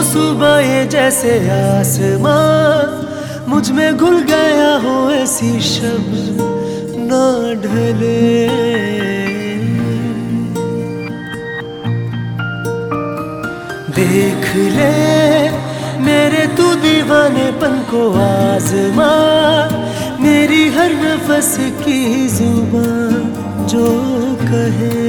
सुबह ये जैसे आसमां मुझ में घुल गया हो, ऐसी शब्द ना ढले। देख ले मेरे तू दीवानेपन को आज़मा, मेरी हर नफस की जुबान जो कहे।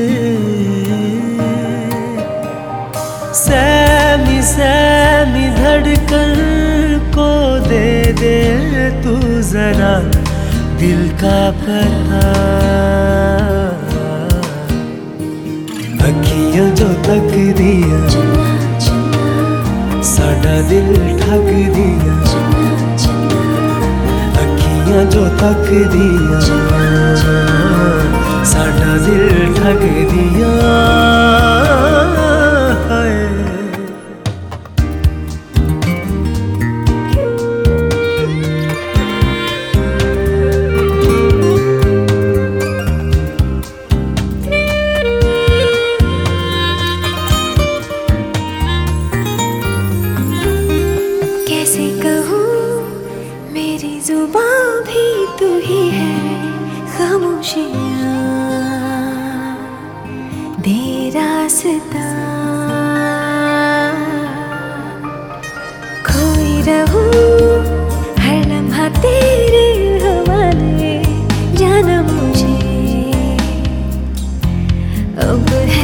सहमी सहमी धड़कन को दे दे तू जरा दिल का पता। अखियां जो तक दिया साडा दिल ठग दिया, अखियां जो तक दिया साडा दिल ठग दिया। कैसे कहूँ मेरी जुबां भी तू ही है, खामोशियाँ दे रास्ता। खोई रहूँ हर लम्हा तेरे हवाले, जाना मुझे अब है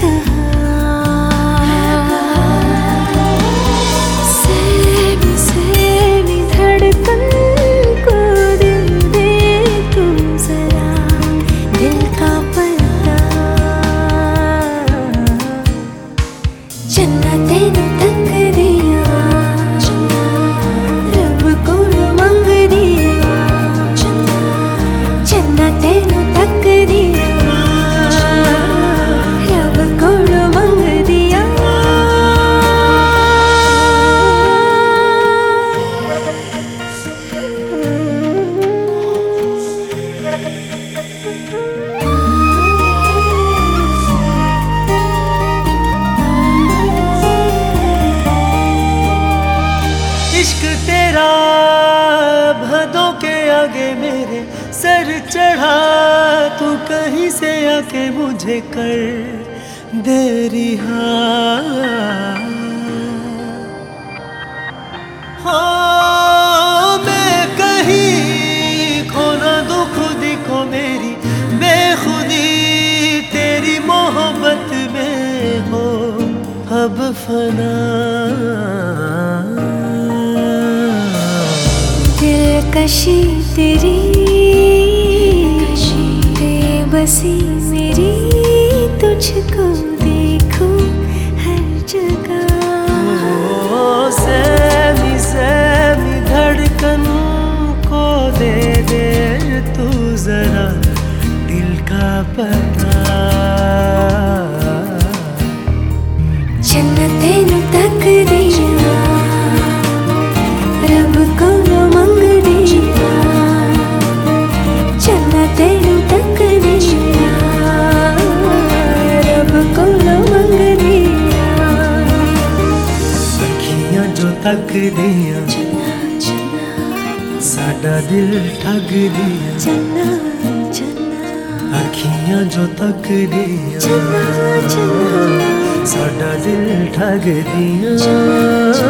इश्क तेरा भदों के आगे मेरे सर चढ़ा, तू कहीं से आके मुझे कर दे रिहा। हाँ मैं कहीं खो ना दूं खुद को, मेरी बेखुदी तेरी मोहब्बत में हो अब फना। दिलकशी तेरी बेबसी मेरी, तुझको देखूं हर जगह। सहमी सहमी धड़कन को दे दे तू जरा दिल का पता। जन्नते नु तक दिया रब को मंग दिया, जन्नते नु तक दिया रब को मंग दिया। अखियां जो तक दिया साडा दिल ठग दिया, अखियां जो तक दिया साडा दिल ठग दिया।